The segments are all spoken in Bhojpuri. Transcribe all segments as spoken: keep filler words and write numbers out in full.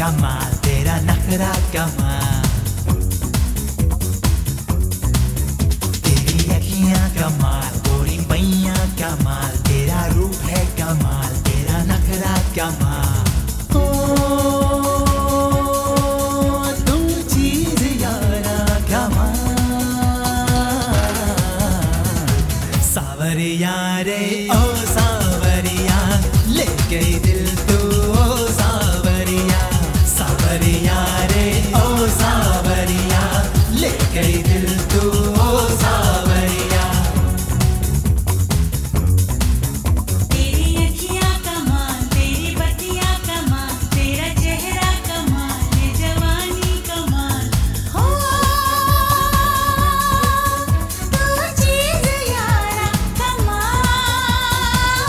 कमाल तेरा नखरा कमाल, तेरी अखियां कमाल, गोरी मैया कमाल, तेरा रूप है कमाल, तेरा नखरा कमाल। ओ तू चीज यारा कमाल, सावरिया रे ओ सावरिया ले गई दिल तू ओ सावरिया, सावरिया रे ओ सावरिया ले गई दिल तू ओ सावरिया। तेरी अखियां कमाल, तेरी बत्तियां कमाल, तेरा चेहरा कमाल, ये जवानी कमाल। हो तू चीज यारा कमाल,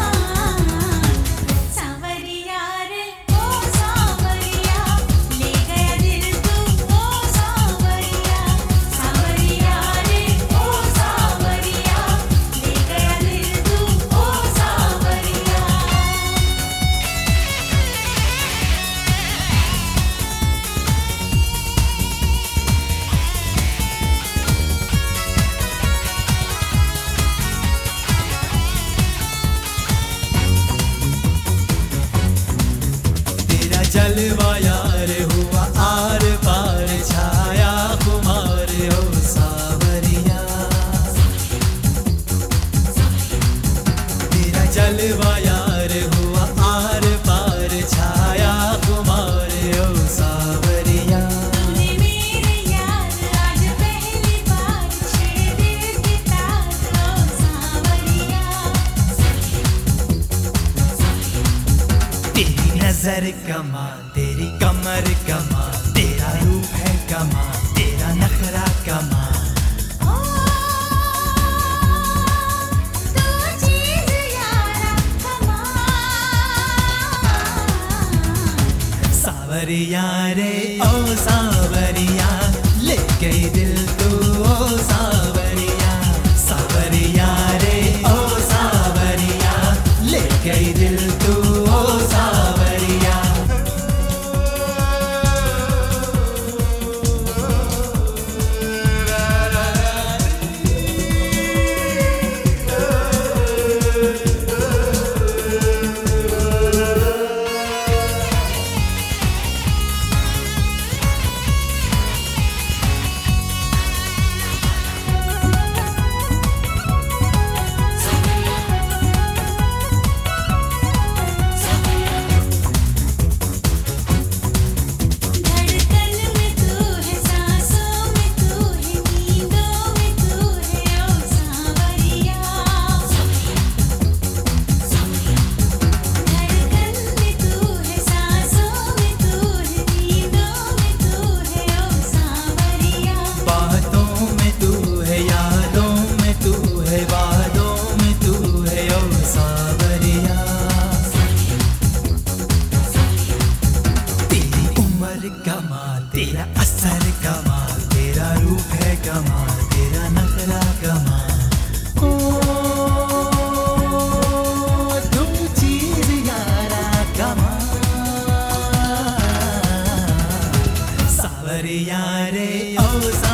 सावरिया रे ओ सावरिया ले गया दिल तू ओ सावरिया, सावरिया रे ओ सावरिया ले गया दिल तू ओ सावरिया। तेरा जलवा यार हुआ आर पार छाया खुमार हो सावरिया, तेरा जलवा यार हुआ आर पार छाया खुमार हो सावरिया। तूने मेरे यार आज पहली बार छेड़े दिल की तार ओ सावरिया, तेरी नजर कमाल, तेरी कमर कमाल, तेरा रूप है कमाल, तेरा नखरा कमाल। ओ तू चीज यारा कमाल, सावरिया रे ओ सावरिया ले गई दिल तू ओ सावरिया, सावरिया रे ओ सावरिया ले गई दिल तू ओ सावरिया। धड़कन में तू है, सांसों में तू है, नींदों में तू है ओ सावरिया, धड़कन में तू है, सांसों में तू है, नींदों में तू है ओ सावरिया। बातों में तू है, यादों में तू है, वादों में तू है ओ सावरिया। तेरी उम्र कमाल, तेरा असर कमाल, तेरा रूप है कमाल, तेरा नखरा कमाल। ओ तू चीज यारा कमाल, सावरिया रे ओ